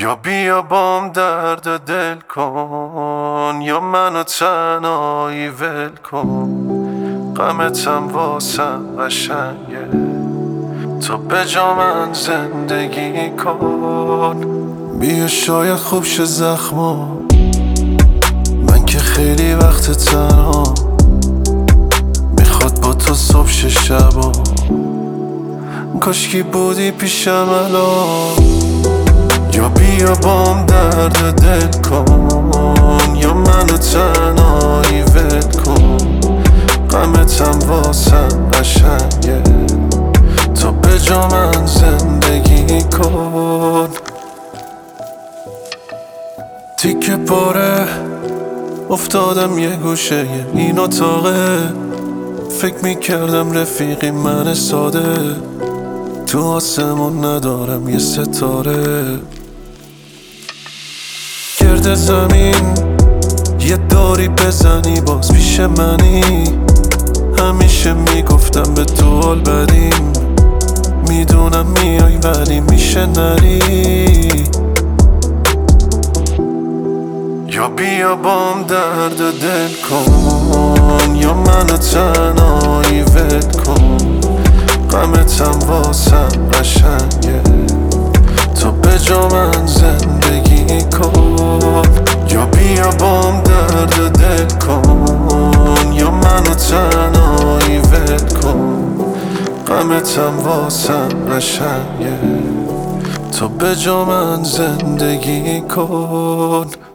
یا بیا بام درد دل کن، یا منو تنهایی ول کن. غمتم واسم قشنگه، تو به جا من زندگی کن. بیا شاید خوب شه زخما، من که خیلی وقت تنها. میخواد با تو صبح شه شبا، کاشکی بودی پیشم الان. یا بیا بام درد دل کن، یا منو تنهایی ول کن. غمتم واسم قشنگه، تو به جا من زندگی کن. تیکه پاره افتادم یه گوشه این اتاقه، فکر میکردم رفیقی من ساده. تو آسمون ندارم یه ستاره، گرد زمین یه داری بزنی باز پیش منی. همیشه میگفتم به تو حال بدیم، میدونم میای ولی میشه نری. یا بیا بام درد دل کن، یا منو تنهایی ول کن. غمتم واسم قشنگه، تو به جا من زندگی کن. یا بیا بام درد دل کن، یا منو تنهایی ول کن. غمتم واسم قشنگه، تو به جا من زندگی کن.